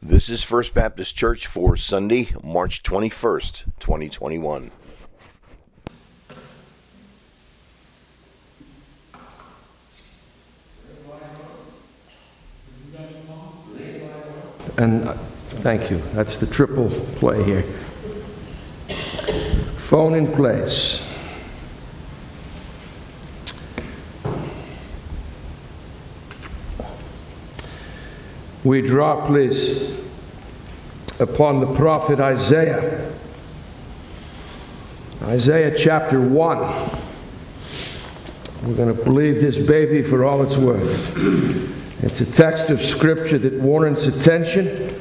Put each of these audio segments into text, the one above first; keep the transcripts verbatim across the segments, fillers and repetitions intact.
This is First Baptist Church for Sunday, March twenty-first, twenty twenty-one. And uh, thank you. That's the triple play here. Phone in place. We draw, please, upon the prophet Isaiah. Isaiah chapter one. We're going to believe this baby for all it's worth. It's a text of Scripture that warrants attention.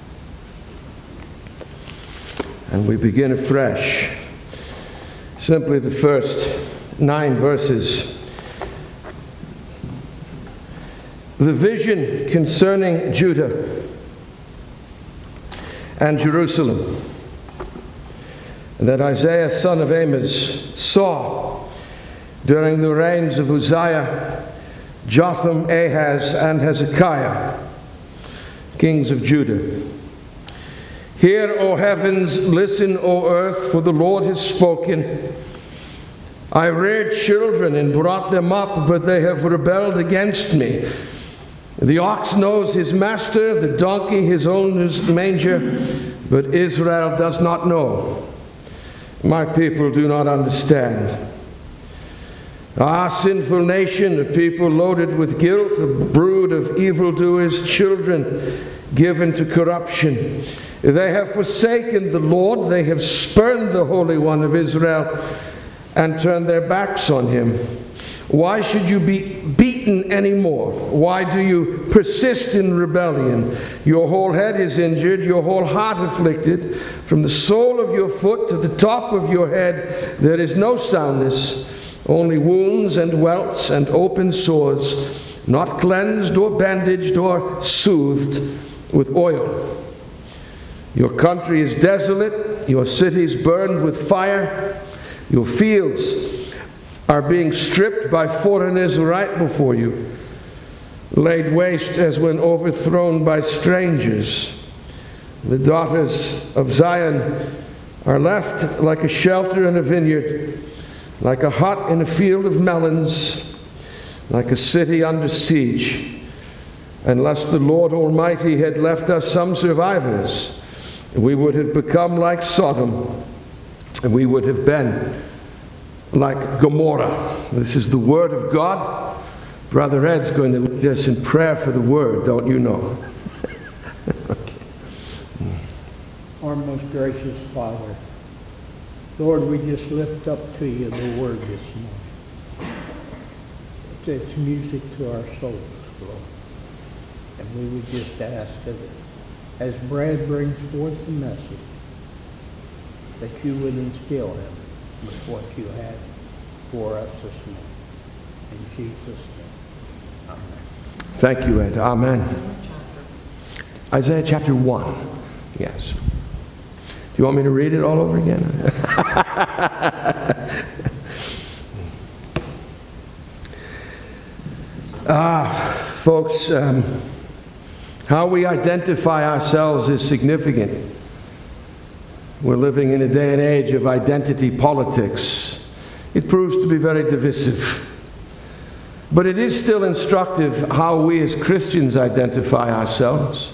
And we begin afresh. Simply the first nine verses. The vision concerning Judah and Jerusalem that Isaiah son of Amos saw during the reigns of Uzziah, Jotham, Ahaz, and Hezekiah, kings of Judah. Hear, O heavens, listen, O earth, for the Lord has spoken. I reared children and brought them up, but they have rebelled against me. The ox knows his master, the donkey his owner's manger, but Israel does not know. My people do not understand. Ah, sinful nation, a people loaded with guilt, a brood of evildoers, children given to corruption. They have forsaken the Lord, they have spurned the Holy One of Israel, and turned their backs on him. Why should you be beaten anymore? Why do you persist in rebellion? Your whole head is injured, your whole heart afflicted. From the sole of your foot to the top of your head, there is no soundness, only wounds and welts and open sores, not cleansed or bandaged or soothed with oil. Your country is desolate, your cities burned with fire, your fields are being stripped by foreigners right before you, laid waste as when overthrown by strangers. The daughters of Zion are left like a shelter in a vineyard, like a hut in a field of melons, like a city under siege. Unless the Lord Almighty had left us some survivors, we would have become like Sodom, and we would have been like Gomorrah. This is the Word of God. Brother Ed's going to lead us in prayer for the Word, don't you know? Okay. Our most gracious Father, Lord, we just lift up to you the Word this morning. It's music to our souls, Lord. And we would just ask that as Brad brings forth the message, that you would instill him with what you had for us this morning. In Jesus' name, amen. Thank you, Ed. Amen. Isaiah chapter one. Yes. Do you want me to read it all over again? ah, folks, um, how we identify ourselves is significant. We're living in a day and age of identity politics. It proves to be very divisive. But it is still instructive how we as Christians identify ourselves.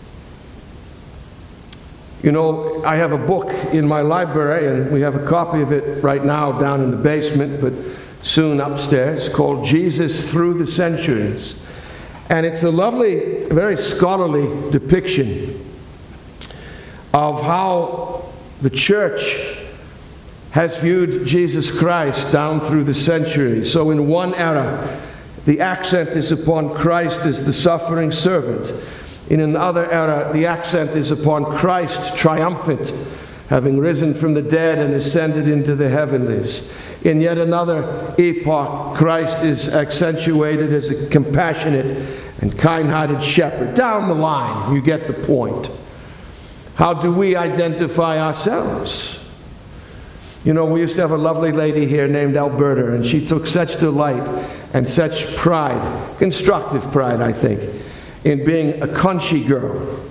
You know, I have a book in my library, and we have a copy of it right now down in the basement, but soon upstairs, called Jesus Through the Centuries. And it's a lovely, very scholarly depiction of how the church has viewed Jesus Christ down through the centuries. So in one era, the accent is upon Christ as the suffering servant. In another era, the accent is upon Christ triumphant, having risen from the dead and ascended into the heavenlies. In yet another epoch, Christ is accentuated as a compassionate and kind-hearted shepherd. Down the line, you get the point. How do we identify ourselves? You know, we used to have a lovely lady here named Alberta, and she took such delight and such pride, constructive pride, I think, in being a country girl.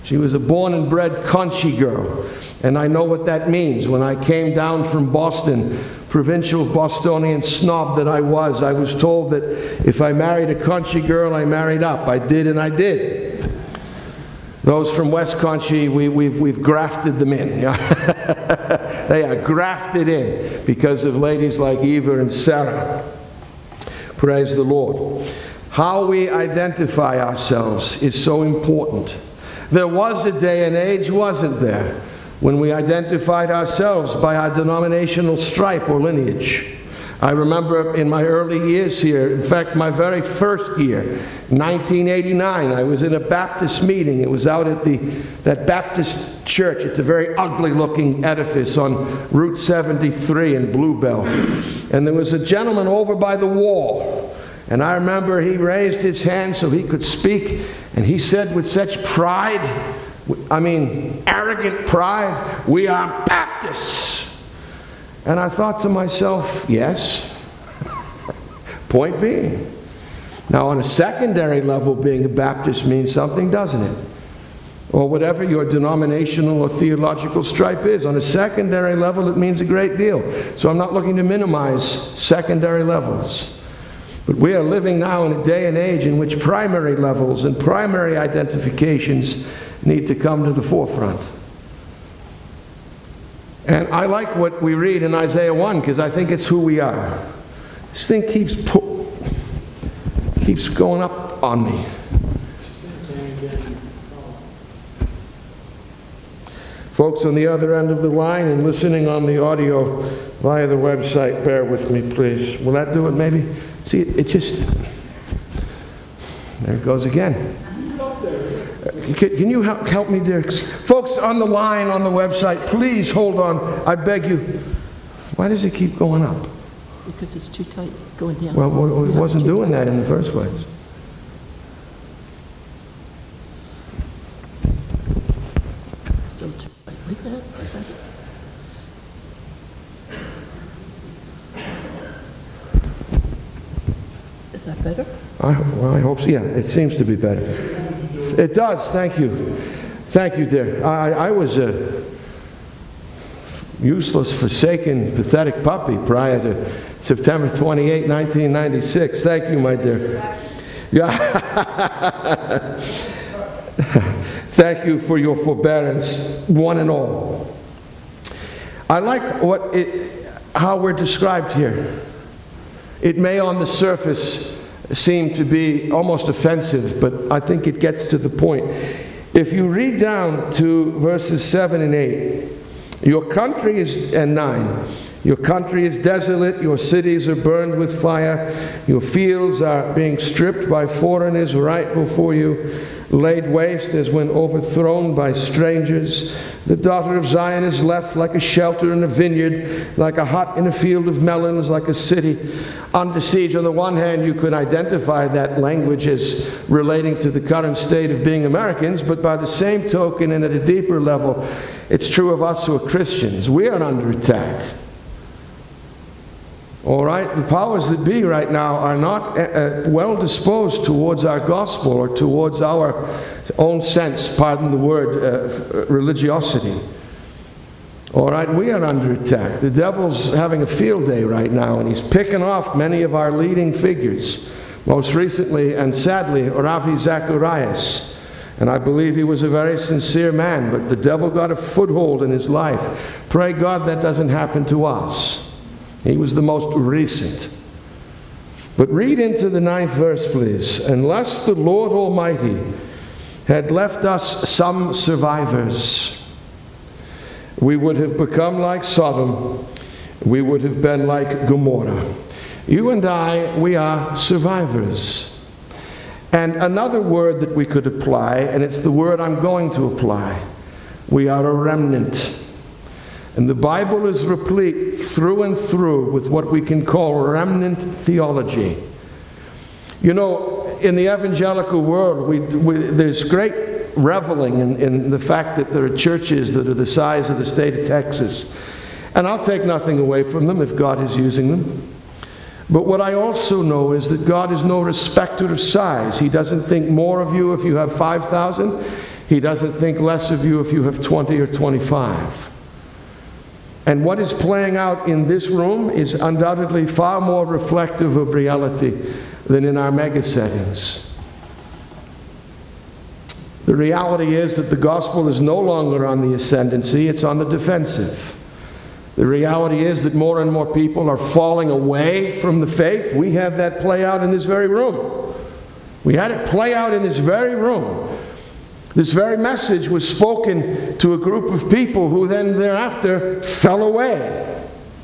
She was a born and bred country girl. And I know what that means. When I came down from Boston, provincial Bostonian snob that I was, I was told that if I married a country girl, I married up. I did, and I did. Those from West Country, we, we've, we've grafted them in. They are grafted in because of ladies like Eva and Sarah. Praise the Lord. How we identify ourselves is so important. There was a day and age, wasn't there, when we identified ourselves by our denominational stripe or lineage. I remember in my early years here, in fact, my very first year, nineteen eighty-nine, I was in a Baptist meeting. It was out at the that Baptist church. It's a very ugly-looking edifice on Route seventy-three in Bluebell. And there was a gentleman over by the wall. And I remember he raised his hand so he could speak, and he said with such pride, I mean, arrogant pride, "We are Baptists." And I thought to myself, yes. Point being. Now, on a secondary level, being a Baptist means something, doesn't it? Or whatever your denominational or theological stripe is. On a secondary level, it means a great deal. So I'm not looking to minimize secondary levels. But we are living now in a day and age in which primary levels and primary identifications need to come to the forefront. And I like what we read in Isaiah one because I think it's who we are. This thing keeps pu- keeps going up on me. Folks on the other end of the line and listening on the audio via the website, bear with me, please. Will that do it, maybe? See, it, it just... There it goes again. Can, can you help, help me there? Folks on the line on the website, please hold on. I beg you. Why does it keep going up? Because it's too tight going down. Well, well it Yeah, wasn't too doing tight. that in the first place. Still too tight. Like that. Like that. Is that better? I, well, I hope so. Yeah, it seems to be better. It does. Thank you. Thank you, dear. I, I was a useless, forsaken, pathetic puppy prior to September twenty-eighth, nineteen ninety-six. Thank you, my dear. Yeah. Thank you for your forbearance, one and all. I like what it, how we're described here. It may on the surface seem to be almost offensive, but I think it gets to the point. If you read down to verses seven and eight, your country is, and nine, your country is desolate, your cities are burned with fire, your fields are being stripped by foreigners right before you, laid waste as when overthrown by strangers. The daughter of Zion is left like a shelter in a vineyard, like a hut in a field of melons, like a city under siege. On the one hand, you could identify that language as relating to the current state of being Americans, but by the same token and at a deeper level, it's true of us who are Christians. We are under attack. All right? The powers that be right now are not uh, well disposed towards our gospel or towards our own sense, pardon the word, uh, religiosity. All right? We are under attack. The devil's having a field day right now, and he's picking off many of our leading figures. Most recently, and sadly, Ravi Zacharias. And I believe he was a very sincere man, but the devil got a foothold in his life. Pray God that doesn't happen to us. He was the most recent. But read into the ninth verse, please. Unless the Lord Almighty had left us some survivors, we would have become like Sodom. We would have been like Gomorrah. You and I, we are survivors. And another word that we could apply, and it's the word I'm going to apply, we are a remnant. And the Bible is replete through and through with what we can call remnant theology. You know, in the evangelical world, we, we, there's great reveling in, in the fact that there are churches that are the size of the state of Texas. And I'll take nothing away from them if God is using them. But what I also know is that God is no respecter of size. He doesn't think more of you if you have five thousand. He doesn't think less of you if you have twenty or twenty-five. And what is playing out in this room is undoubtedly far more reflective of reality than in our mega settings. The reality is that the gospel is no longer on the ascendancy, it's on the defensive. The reality is that more and more people are falling away from the faith. We had that play out in this very room. We had it play out in this very room. This very message was spoken to a group of people who then thereafter fell away.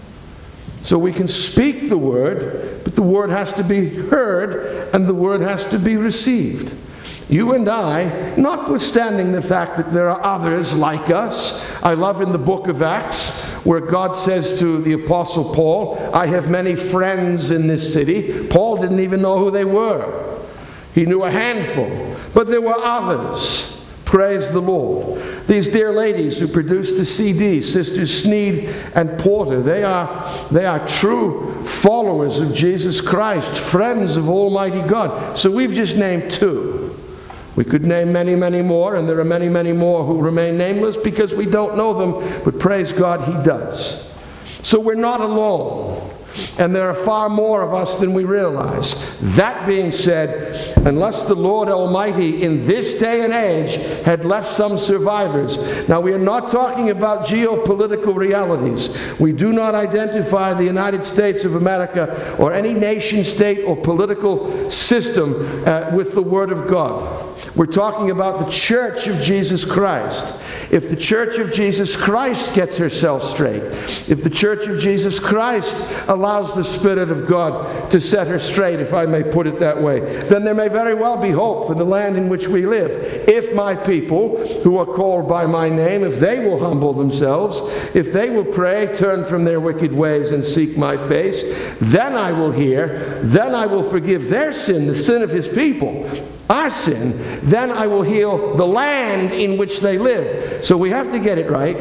So we can speak the word, but the word has to be heard and the word has to be received. You and I, notwithstanding the fact that there are others like us, I love in the book of Acts where God says to the Apostle Paul, I have many friends in this city. Paul didn't even know who they were. He knew a handful, but there were others. Praise the Lord. These dear ladies who produced the C D, Sisters Sneed and Porter, they are, they are true followers of Jesus Christ, friends of Almighty God. So we've just named two. We could name many, many more, and there are many, many more who remain nameless because we don't know them, but praise God, He does. So we're not alone. And there are far more of us than we realize. That being said, unless the Lord Almighty in this day and age had left some survivors. Now we are not talking about geopolitical realities. We do not identify the United States of America or any nation state or political system uh, with the Word of God. We're talking about the Church of Jesus Christ. If the Church of Jesus Christ gets herself straight, if the Church of Jesus Christ allows the Spirit of God to set her straight, if I may put it that way, then there may very well be hope for the land in which we live. If my people, who are called by my name, if they will humble themselves, if they will pray, turn from their wicked ways and seek my face, then I will hear, then I will forgive their sin, the sin of his people, our sin, then I will heal the land in which they live. So we have to get it right.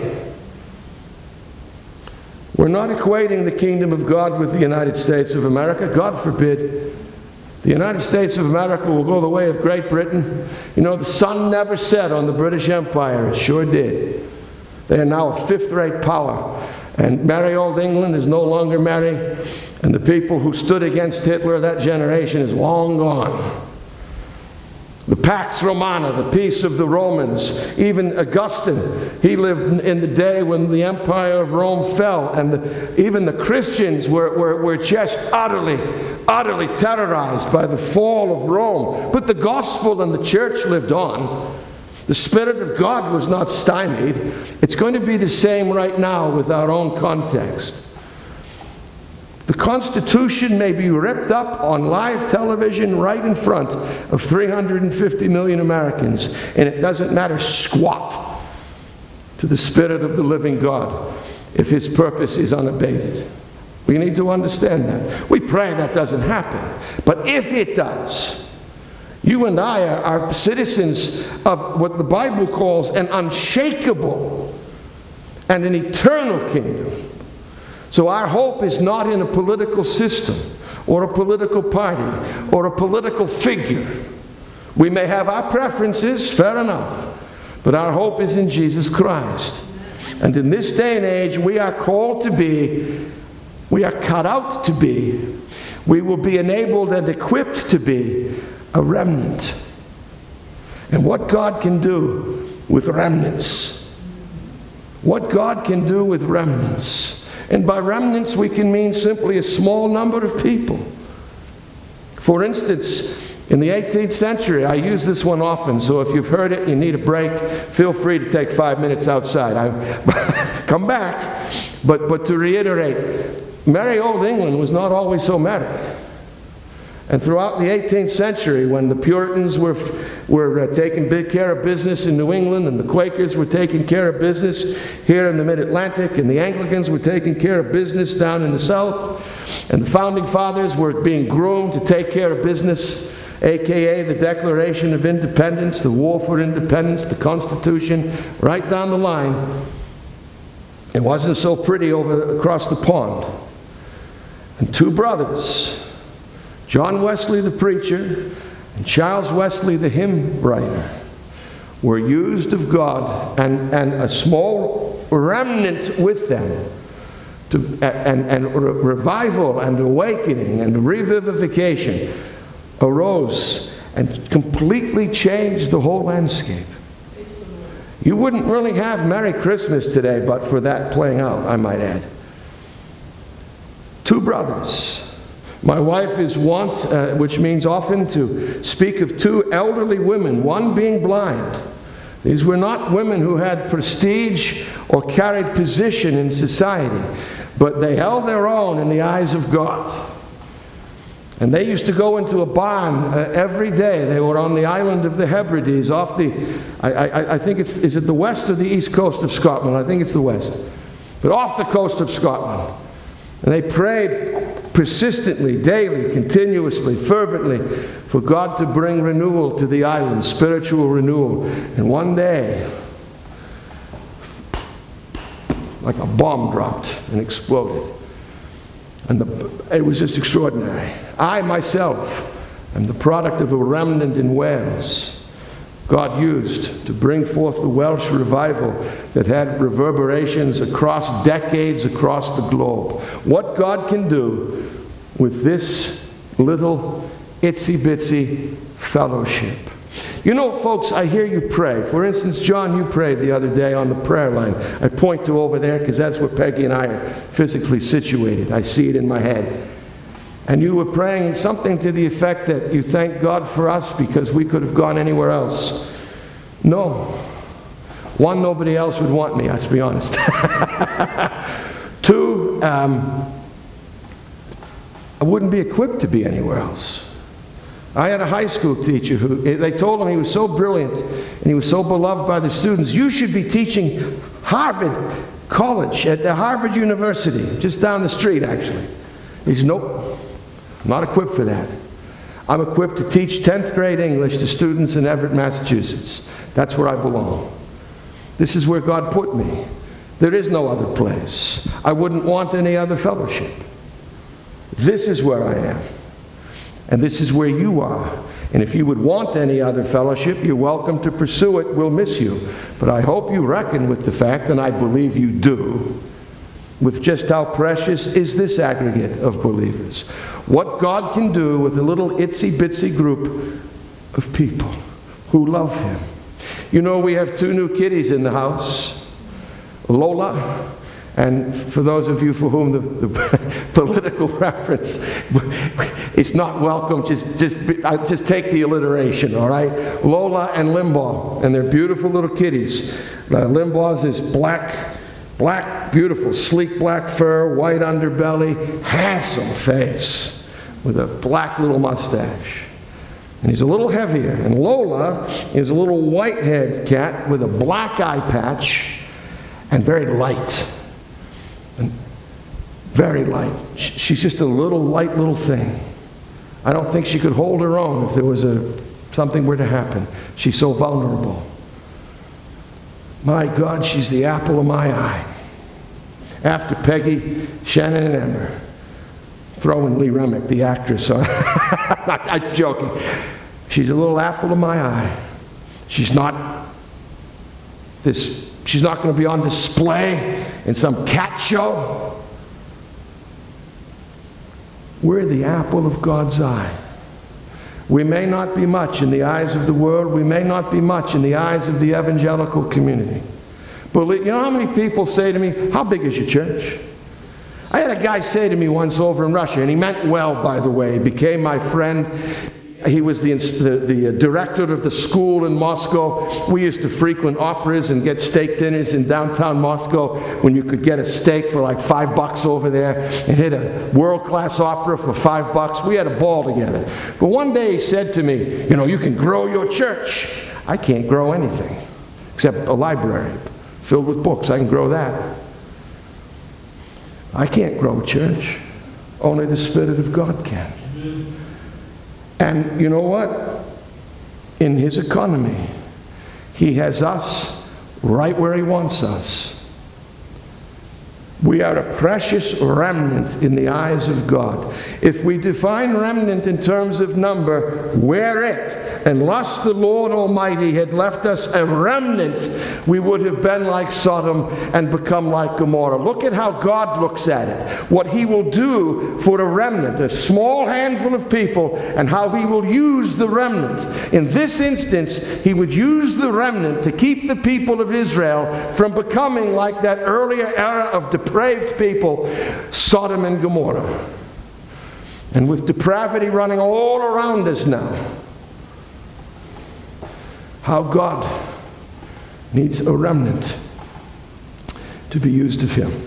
We're not equating the kingdom of God with the United States of America. God forbid. The United States of America will go the way of Great Britain. You know, the sun never set on the British Empire. It sure did. They are now a fifth-rate power. And merry old England is no longer merry. And the people who stood against Hitler, that generation, is long gone. The Pax Romana, the peace of the Romans. Even Augustine, he lived in the day when the empire of Rome fell. And the, even the Christians were, were, were just utterly, utterly terrorized by the fall of Rome. But the gospel and the church lived on. The Spirit of God was not stymied. It's going to be the same right now with our own context. The Constitution may be ripped up on live television right in front of three hundred fifty million Americans, and it doesn't matter squat to the Spirit of the living God if His purpose is unabated. We need to understand that. We pray that doesn't happen. But if it does, you and I are, are citizens of what the Bible calls an unshakable and an eternal kingdom. So our hope is not in a political system or a political party or a political figure. We may have our preferences, fair enough, but our hope is in Jesus Christ. And in this day and age, we are called to be, we are cut out to be, we will be enabled and equipped to be a remnant. And what God can do with remnants, what God can do with remnants. And by remnants, we can mean simply a small number of people. For instance, in the eighteenth century, I use this one often, so if you've heard it, you need a break, feel free to take five minutes outside. I, come back. But, but to reiterate, merry old England was not always so merry. And throughout the eighteenth century, when the Puritans were, were uh, taking big care of business in New England, and the Quakers were taking care of business here in the Mid-Atlantic, and the Anglicans were taking care of business down in the South, and the Founding Fathers were being groomed to take care of business, aka the Declaration of Independence, the War for Independence, the Constitution, right down the line. It wasn't so pretty over across the pond. And two brothers, John Wesley the preacher and Charles Wesley the hymn writer, were used of God, and, and a small remnant with them, to, and, and re- revival and awakening and revivification arose and completely changed the whole landscape. You wouldn't really have Merry Christmas today but for that playing out, I might add. Two brothers. My wife is wont, uh, which means often, to speak of two elderly women, one being blind. These were not women who had prestige or carried position in society, but they held their own in the eyes of God. And they used to go into a barn uh, every day. They were on the island of the Hebrides, off the, I, I, I think it's, is it the west or the east coast of Scotland? I think it's the west. But off the coast of Scotland. And they prayed persistently, daily, continuously, fervently for God to bring renewal to the island, spiritual renewal. And one day, like a bomb dropped and exploded. And the, it was just extraordinary. I myself am the product of a remnant in Wales God used to bring forth the Welsh revival that had reverberations across decades, across the globe. What God can do with this little itsy-bitsy fellowship. You know, folks, I hear you pray. For instance, John, you prayed the other day on the prayer line. I point to over there because that's where Peggy and I are physically situated. I see it in my head. And you were praying something to the effect that you thank God for us because we could have gone anywhere else. No. One, nobody else would want me, let's be honest. Two, um, I wouldn't be equipped to be anywhere else. I had a high school teacher who, they told him he was so brilliant and he was so beloved by the students, you should be teaching Harvard College at the Harvard University, just down the street actually. He said, nope, I'm not equipped for that. I'm equipped to teach tenth grade English to students in Everett, Massachusetts. That's where I belong. This is where God put me. There is no other place. I wouldn't want any other fellowship. This is where I am. And this is where you are. And if you would want any other fellowship, you're welcome to pursue it. We'll miss you. But I hope you reckon with the fact, and I believe you do, with just how precious is this aggregate of believers. What God can do with a little itsy-bitsy group of people who love Him. You know, we have two new kiddies in the house. Lola, and for those of you for whom the, the political reference, it's not welcome, just, just, just take the alliteration, all right? Lola and Limbaugh, and they're beautiful little kitties. Uh, Limbaugh's is black, black, beautiful, sleek black fur, white underbelly, handsome face, with a black little mustache. And he's a little heavier. And Lola is a little white-haired cat with a black eye patch and very light. And very light. She's just a little light little thing. I don't think she could hold her own if there was a something were to happen. She's so vulnerable. My God, she's the apple of my eye. After Peggy, Shannon, and Ember. Throwing Lee Remick, the actress, on. I'm joking. She's a little apple of my eye. She's not this. She's not going to be on display in some cat show. We're the apple of God's eye. We may not be much in the eyes of the world. We may not be much in the eyes of the evangelical community. But you know how many people say to me, how big is your church? I had a guy say to me once over in Russia, and he meant well, by the way. He became my friend. He was the, the, the director of the school in Moscow. We used to frequent operas and get steak dinners in downtown Moscow when you could get a steak for like five bucks over there and hit a world-class opera for five bucks. We had a ball together. But one day he said to me, you know, you can grow your church. I can't grow anything except a library filled with books. I can grow that. I can't grow a church. Only the Spirit of God can. And you know what? In His economy, He has us right where He wants us. We are a precious remnant in the eyes of God. If we define remnant in terms of number, we're it. unless the Lord Almighty had left us a remnant, we would have been like Sodom and become like Gomorrah. Look at how God looks at it. What He will do for a remnant, a small handful of people, and how He will use the remnant. In this instance, He would use the remnant to keep the people of Israel from becoming like that earlier era of depraved people, Sodom and Gomorrah. And with depravity running all around us now, how God needs a remnant to be used of Him.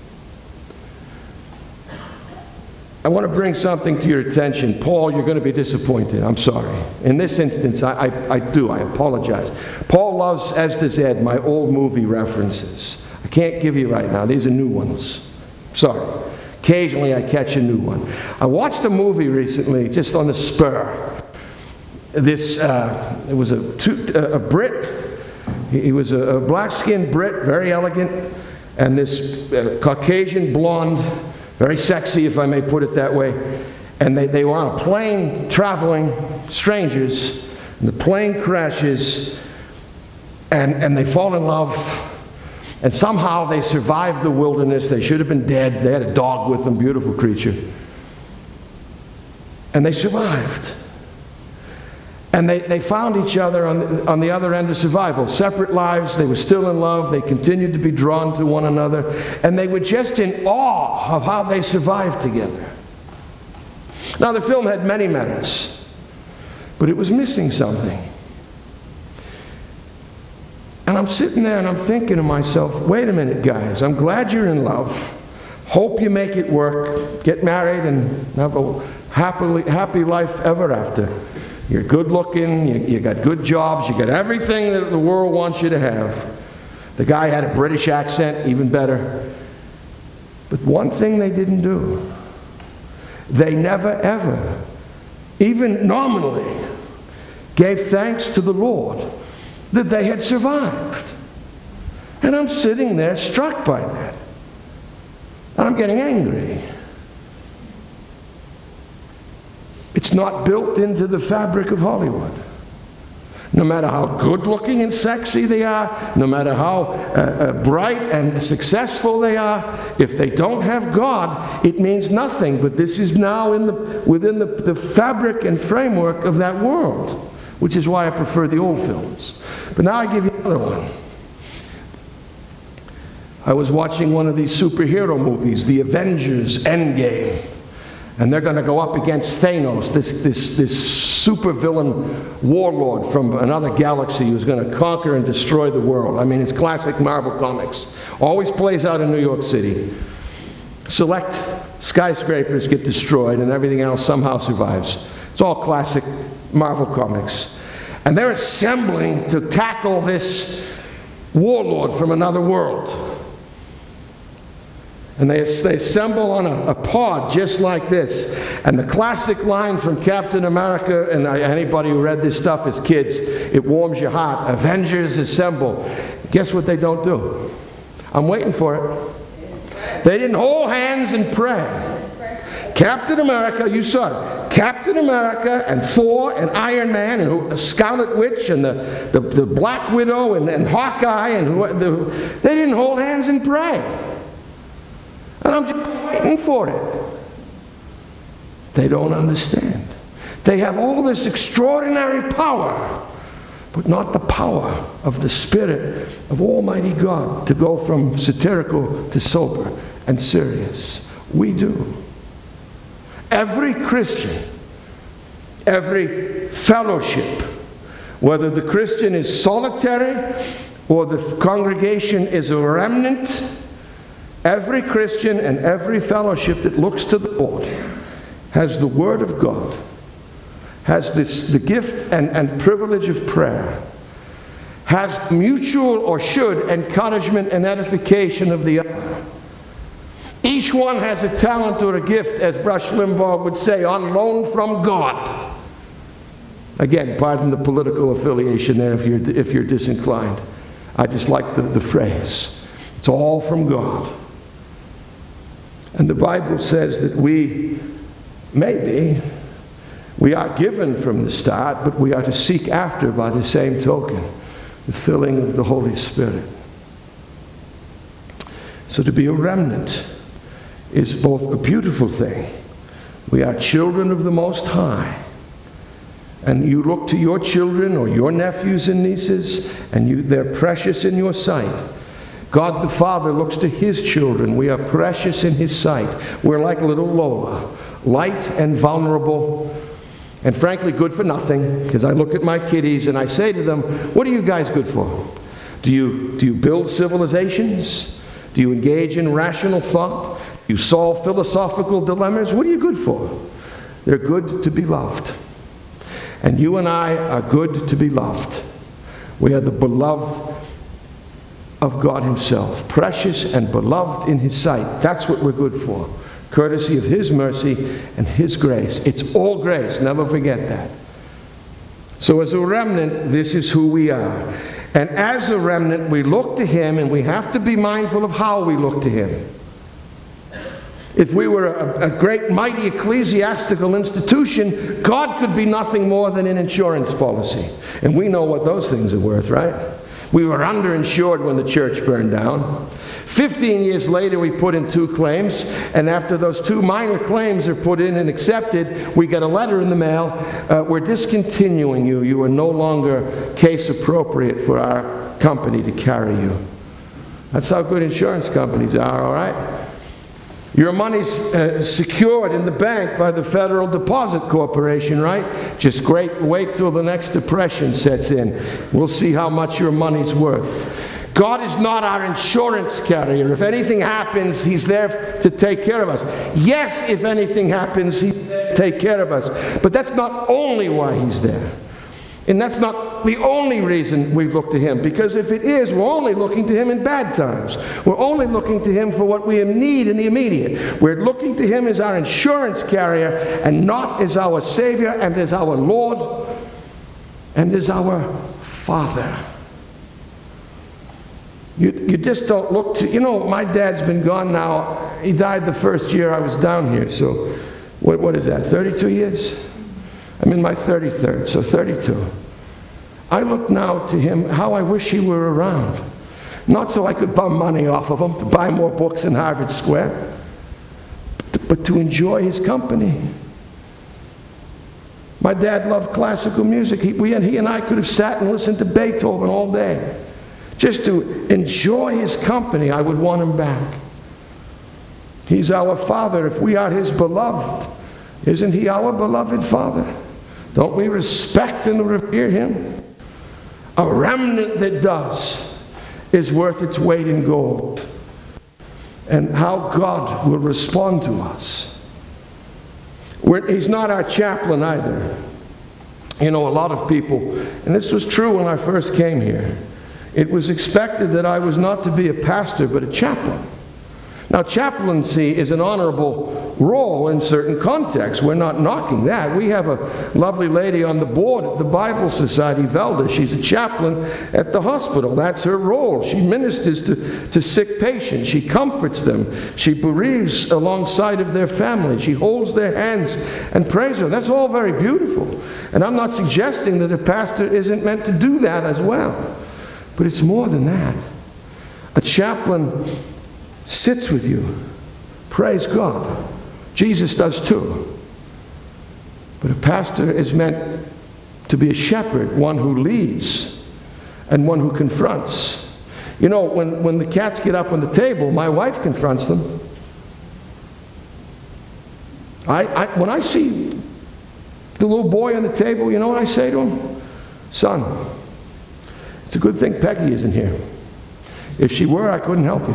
I want to bring something to your attention. Paul, you're going to be disappointed. I'm sorry. In this instance, I, I, I do. I apologize. Paul loves, as does Ed, my old movie references. I can't give you right now. These are new ones. Sorry. Occasionally I catch a new one. I watched a movie recently, just on the spur. This, uh, it was a, two, a Brit. He, he was a, a black-skinned Brit, very elegant, and this uh, Caucasian blonde, very sexy, if I may put it that way. And they, they were on a plane traveling, strangers, and the plane crashes, and, and they fall in love, and somehow they survived the wilderness. They should have been dead. They had a dog with them, beautiful creature. And they survived. And they, they found each other on the, on the other end of survival. Separate lives, they were still in love, they continued to be drawn to one another, and they were just in awe of how they survived together. Now, the film had many merits, but it was missing something. And I'm sitting there and I'm thinking to myself, wait a minute, guys, I'm glad you're in love. Hope you make it work, get married, and have a happily, happy life ever after. You're good looking, you, you got good jobs, you got everything that the world wants you to have. The guy had a British accent, even better. But one thing they didn't do, they never ever, even nominally, gave thanks to the Lord that they had survived. And I'm sitting there struck by that. And I'm getting angry. It's not built into the fabric of Hollywood. No matter how good-looking and sexy they are, no matter how uh, uh, bright and successful they are, if they don't have God, it means nothing. But this is now in the, within the, the fabric and framework of that world, which is why I prefer the old films. But now I give you another one. I was watching one of these superhero movies, The Avengers Endgame. And they're going to go up against Thanos, this, this, this supervillain warlord from another galaxy who's going to conquer and destroy the world. I mean, it's classic Marvel Comics. Always plays out in New York City. Select skyscrapers get destroyed and everything else somehow survives. It's all classic Marvel Comics. And they're assembling to tackle this warlord from another world. And they, they assemble on a, a pod just like this. And the classic line from Captain America, and I, anybody who read this stuff as kids, it warms your heart. Avengers assemble. Guess what they don't do? I'm waiting for it. They didn't hold hands and pray. Captain America, you saw it. Captain America and Thor and Iron Man and the Scarlet Witch and the, the, the Black Widow and, and Hawkeye, and who, the, they didn't hold hands and pray. And I'm just waiting for it. They don't understand. They have all this extraordinary power, but not the power of the Spirit of Almighty God to go from satirical to sober and serious. We do. Every Christian, every fellowship, whether the Christian is solitary or the congregation is a remnant, every Christian and every fellowship that looks to the Lord has the Word of God, has this, the gift and, and privilege of prayer, has mutual or should encouragement and edification of the other. Each one has a talent or a gift, as Rush Limbaugh would say, on loan from God. Again, pardon the political affiliation there if you're, if you're disinclined. I just like the, the phrase. It's all from God. And the Bible says that we, maybe, We are given from the start, but we are to seek after, by the same token, the filling of the Holy Spirit. So to be a remnant is both a beautiful thing. We are children of the Most High. And you look to your children or your nephews and nieces, and you, they're precious in your sight. God the Father looks to His children. We are precious in His sight. We're like little Lola, light and vulnerable, and frankly good for nothing, because I look at my kiddies and I say to them, what are you guys good for? Do you, do you build civilizations? Do you engage in rational thought? Do you solve philosophical dilemmas? What are you good for? They're good to be loved. And you and I are good to be loved. We are the beloved of God Himself, precious and beloved in His sight. That's what we're good for, courtesy of His mercy and His grace. It's all grace, never forget that. So as a remnant, this is who we are. And as a remnant, we look to Him, and we have to be mindful of how we look to Him. If we were a, a great, mighty ecclesiastical institution, God could be nothing more than an insurance policy. And we know what those things are worth, right? We were underinsured when the church burned down. Fifteen years later, we put in two claims, and after those two minor claims are put in and accepted, we get a letter in the mail. Uh, we're discontinuing you. You are no longer case appropriate for our company to carry you. That's how good insurance companies are, all right? Your money's uh, secured in the bank by the Federal Deposit Corporation, right? Just great, wait till the next depression sets in. We'll see how much your money's worth. God is not our insurance carrier. If anything happens, He's there to take care of us. Yes, if anything happens, He's there to take care of us. But that's not only why He's there. And that's not the only reason we look to Him, because if it is, we're only looking to Him in bad times. We're only looking to Him for what we need in the immediate. We're looking to Him as our insurance carrier and not as our Savior and as our Lord and as our Father. You, you just don't look to, you know, my dad's been gone now. He died the first year I was down here, so what, what is that, thirty-two years? I'm in my thirty-third, so thirty-two. I look now to him, how I wish he were around. Not so I could bum money off of him to buy more books in Harvard Square, but to, but to enjoy his company. My dad loved classical music. He, we, and he and I could have sat and listened to Beethoven all day. Just to enjoy his company, I would want him back. He's our Father. If we are His beloved, isn't He our beloved Father? Don't we respect and revere Him? A remnant that does is worth its weight in gold. And how God will respond to us. We're, he's not our chaplain either. You know, a lot of people, and this was true when I first came here, it was expected that I was not to be a pastor, but a chaplain. Now, chaplaincy is an honorable role in certain contexts. We're not knocking that. We have a lovely lady on the board at the Bible Society, Velda. She's a chaplain at the hospital. That's her role. She ministers to, to sick patients. She comforts them. She bereaves alongside of their family. She holds their hands and prays them. That's all very beautiful. And I'm not suggesting that a pastor isn't meant to do that as well. But it's more than that. A chaplain sits with you. Praise God. Jesus does too. But a pastor is meant to be a shepherd, one who leads and one who confronts. You know, when, when the cats get up on the table, my wife confronts them. I, I, when I see the little boy on the table, you know what I say to him? Son, it's a good thing Peggy isn't here. If she were, I couldn't help you.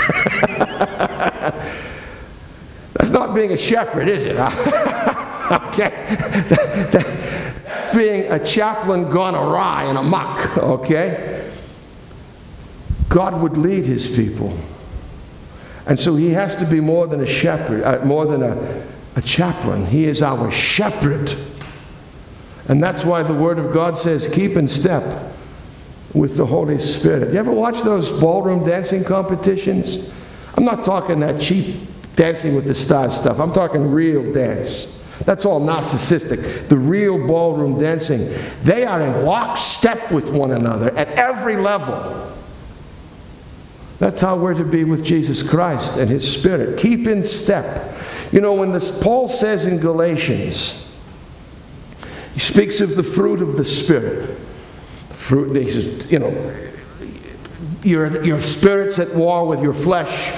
That's not being a shepherd, is it? Okay? That's being a chaplain gone awry and amok, okay? God would lead His people. And so He has to be more than a shepherd, uh, more than a, a chaplain. He is our shepherd. And that's why the Word of God says, keep in step with the Holy Spirit. You ever watch those ballroom dancing competitions? I'm not talking that cheap Dancing with the Stars stuff. I'm talking real dance. That's all narcissistic. The real ballroom dancing, they are in lockstep with one another at every level. That's how we're to be with Jesus Christ and His Spirit. Keep in step. You know, when this, Paul says in Galatians, he speaks of the fruit of the Spirit. Fruit, he says, you know, your, your spirit's at war with your flesh.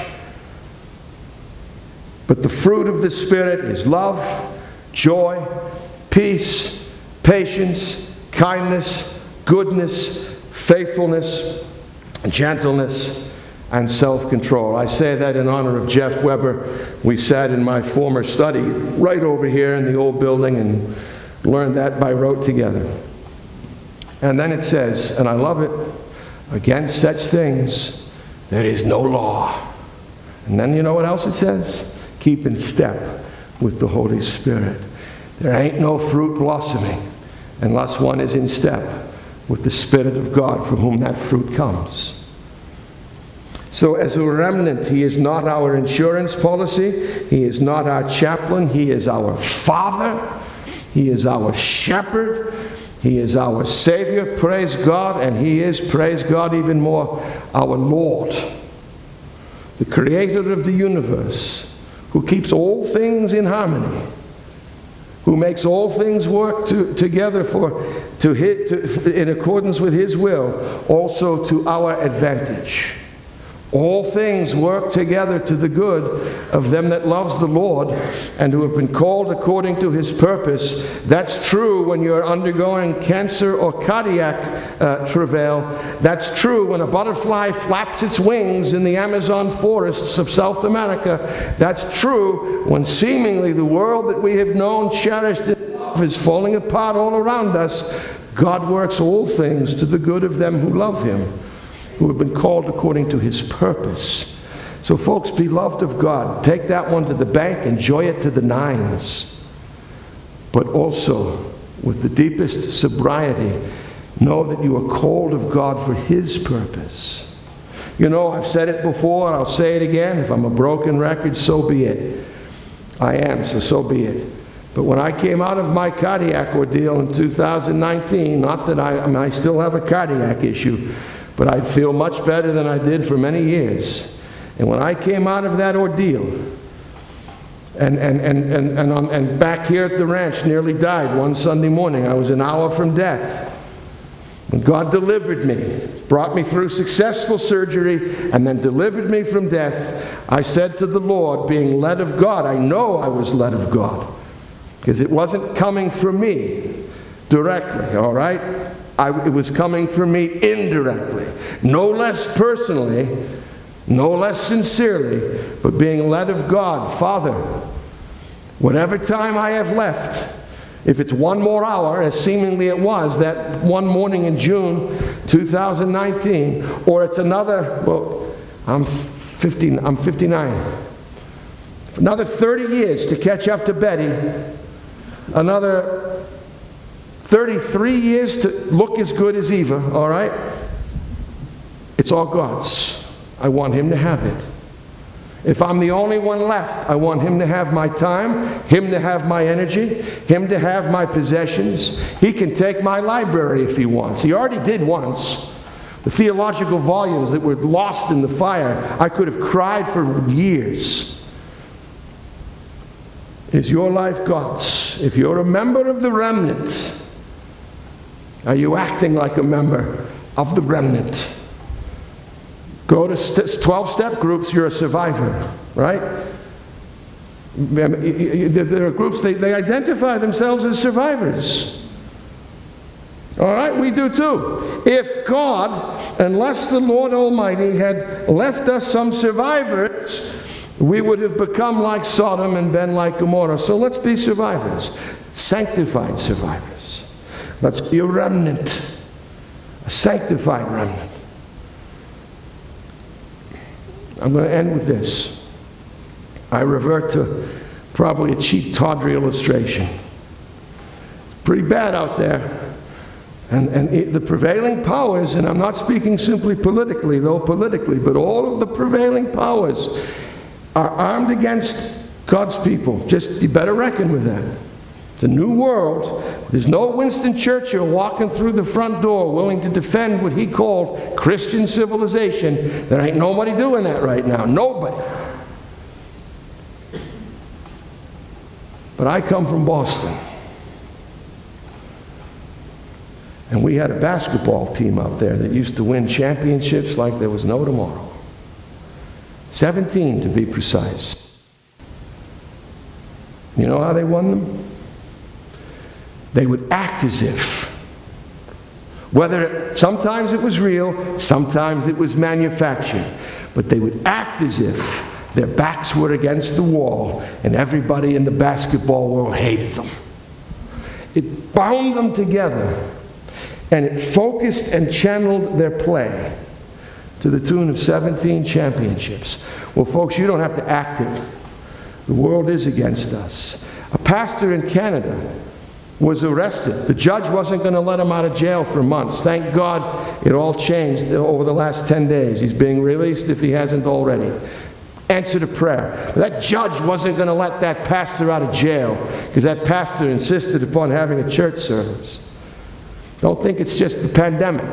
But the fruit of the Spirit is love, joy, peace, patience, kindness, goodness, faithfulness, gentleness, and self-control. I say that in honor of Jeff Weber. We sat in my former study right over here in the old building and learned that by rote together. And then it says, and I love it, against such things there is no law. And then you know what else it says? Keep in step with the Holy Spirit. There ain't no fruit blossoming unless one is in step with the Spirit of God from whom that fruit comes. So as a remnant, He is not our insurance policy. He is not our chaplain. He is our Father. He is our shepherd. He is our Savior, praise God. And He is, praise God, even more, our Lord. The Creator of the universe, who keeps all things in harmony, who makes all things work to, together for, to, hit, to in accordance with His will, also to our advantage. All things work together to the good of them that loves the Lord and who have been called according to His purpose. That's true when you're undergoing cancer or cardiac uh, travail. That's true when a butterfly flaps its wings in the Amazon forests of South America. That's true when seemingly the world that we have known, cherished, and loved is falling apart all around us. God works all things to the good of them who love Him, who have been called according to His purpose. So folks, beloved of God, take that one to the bank, enjoy it to the nines. But also, with the deepest sobriety, know that you are called of God for His purpose. You know, I've said it before, and I'll say it again. If I'm a broken record, so be it. I am, so so be it. But when I came out of my cardiac ordeal in two thousand nineteen, not that I, I mean, I still have a cardiac issue, but I feel much better than I did for many years. And when I came out of that ordeal, and, and, and, and, and, on, and back here at the ranch, nearly died one Sunday morning. I was an hour from death. When God delivered me, brought me through successful surgery, and then delivered me from death, I said to the Lord, being led of God, I know I was led of God, because it wasn't coming from me directly, all right? I, it was coming from me indirectly, no less personally, no less sincerely, but being led of God. Father, whatever time I have left, if it's one more hour, as seemingly it was that one morning in June two thousand nineteen, or it's another, well, I'm fifteen, I'm fifty-nine, another thirty years to catch up to Betty, another thirty-three years to look as good as Eva, all right? It's all God's. I want Him to have it. If I'm the only one left, I want Him to have my time, Him to have my energy, Him to have my possessions. He can take my library if He wants. He already did once. The theological volumes that were lost in the fire, I could have cried for years. Is your life God's? If you're a member of the remnant, are you acting like a member of the remnant? Go to twelve-step groups, you're a survivor, right? There are groups, they, they identify themselves as survivors. All right, we do too. If God, unless the Lord Almighty had left us some survivors, we would have become like Sodom and been like Gomorrah. So let's be survivors, sanctified survivors. Let's be a remnant, a sanctified remnant. I'm going to end with this. I revert to probably a cheap, tawdry illustration. It's pretty bad out there. And, and it, the prevailing powers, and I'm not speaking simply politically, though politically, but all of the prevailing powers are armed against God's people, just you better reckon with that. It's a new world. There's no Winston Churchill walking through the front door willing to defend what he called Christian civilization. There ain't nobody doing that right now. Nobody. But I come from Boston. And we had a basketball team up there that used to win championships like there was no tomorrow. seventeen to be precise. You know how they won them? They would act as if. Whether it, sometimes it was real, sometimes it was manufactured. But they would act as if their backs were against the wall and everybody in the basketball world hated them. It bound them together. And it focused and channeled their play to the tune of seventeen championships. Well, folks, you don't have to act it. The world is against us. A pastor in Canada was arrested. The judge wasn't going to let him out of jail for months. Thank God it all changed over the last ten days. He's being released if he hasn't already. Answered a prayer. That judge wasn't going to let that pastor out of jail because that pastor insisted upon having a church service. Don't think it's just the pandemic.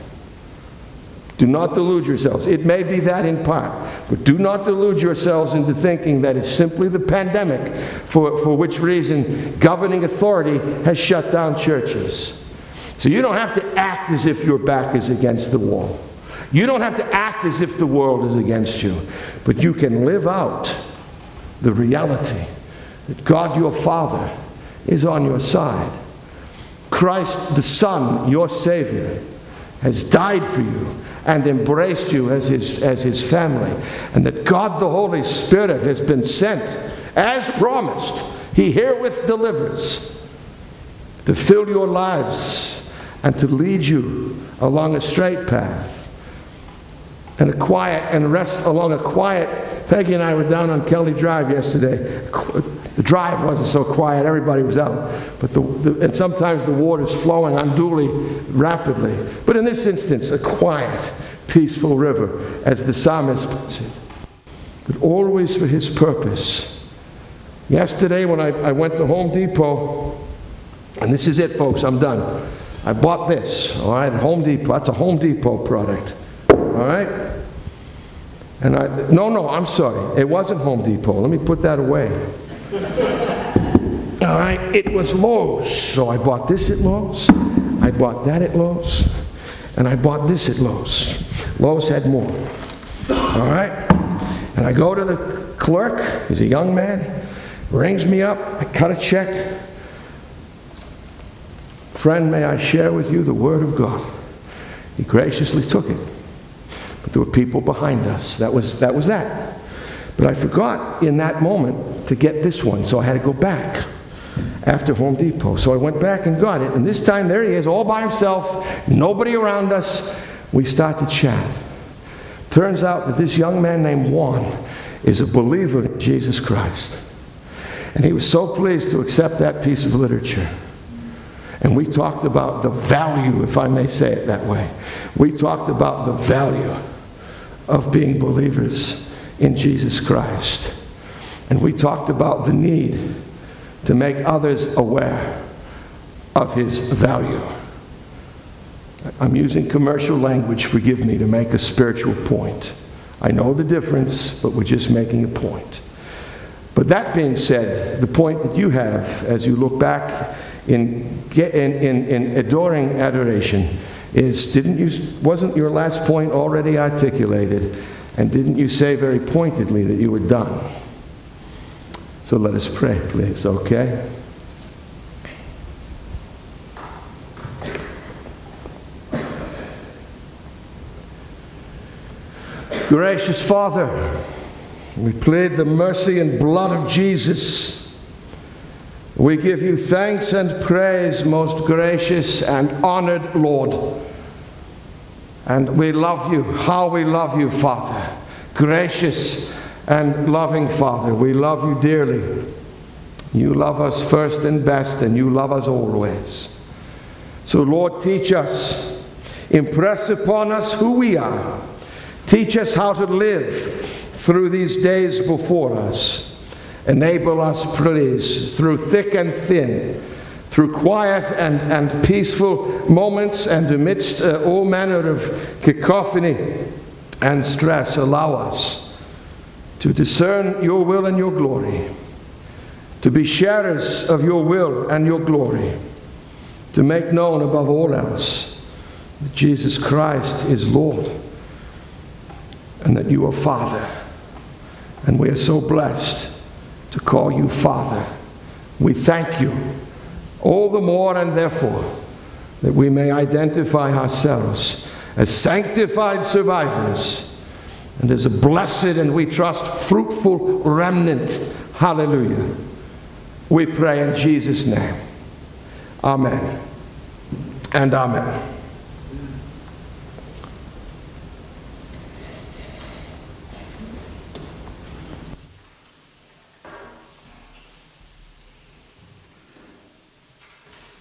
Do not delude yourselves. It may be that in part, but do not delude yourselves into thinking that it's simply the pandemic for, for which reason governing authority has shut down churches. So you don't have to act as if your back is against the wall. You don't have to act as if the world is against you, but you can live out the reality that God your Father is on your side. Christ the Son, your Savior, has died for you and embraced you as his, as his family. And that God the Holy Spirit has been sent, as promised, he herewith delivers, to fill your lives and to lead you along a straight path. And a quiet, and rest along a quiet. Peggy and I were down on Kelly Drive yesterday. The drive wasn't so quiet, everybody was out. But the, the, and sometimes the water's flowing unduly rapidly. But in this instance, a quiet, peaceful river, as the psalmist puts it. But always for his purpose. Yesterday when I, I went to Home Depot, and this is it, folks, I'm done. I bought this, all right, at Home Depot. That's a Home Depot product, all right? And I, no, no, I'm sorry. It wasn't Home Depot. Let me put that away. All right, it was Lowe's. So I bought this at Lowe's. I bought that at Lowe's. And I bought this at Lowe's. Lowe's had more. All right? And I go to the clerk. He's a young man. Rings me up. I cut a check. Friend, may I share with you the Word of God? He graciously took it. But there were people behind us. That was that. Was that. But I forgot in that moment to get this one, so I had to go back after Home Depot. So I went back and got it, and this time there he is, all by himself, nobody around us. We start to chat. Turns out that this young man named Juan is a believer in Jesus Christ. And he was so pleased to accept that piece of literature. And we talked about the value, if I may say it that way. We talked about the value of being believers in Jesus Christ. And we talked about the need to make others aware of his value. I'm using commercial language, forgive me, to make a spiritual point. I know the difference, but we're just making a point. But that being said, the point that you have as you look back in, in, in, in adoring adoration is, didn't you, wasn't your last point already articulated? And didn't you say very pointedly that you were done? So let us pray, please, okay? Gracious Father, we plead the mercy and blood of Jesus. We give you thanks and praise, most gracious and honored Lord. And we love you, how we love you, Father. Gracious and loving Father, we love you dearly. You love us first and best, and you love us always. So Lord, teach us. Impress upon us who we are. Teach us how to live through these days before us. Enable us, please, through thick and thin, through quiet and, and peaceful moments and amidst uh, all manner of cacophony and stress, allow us to discern your will and your glory, to be sharers of your will and your glory, to make known above all else that Jesus Christ is Lord and that you are Father. And we are so blessed to call you Father. We thank you all the more and therefore that we may identify ourselves as sanctified survivors and as a blessed and we trust fruitful remnant. Hallelujah. We pray in Jesus' name. Amen and amen.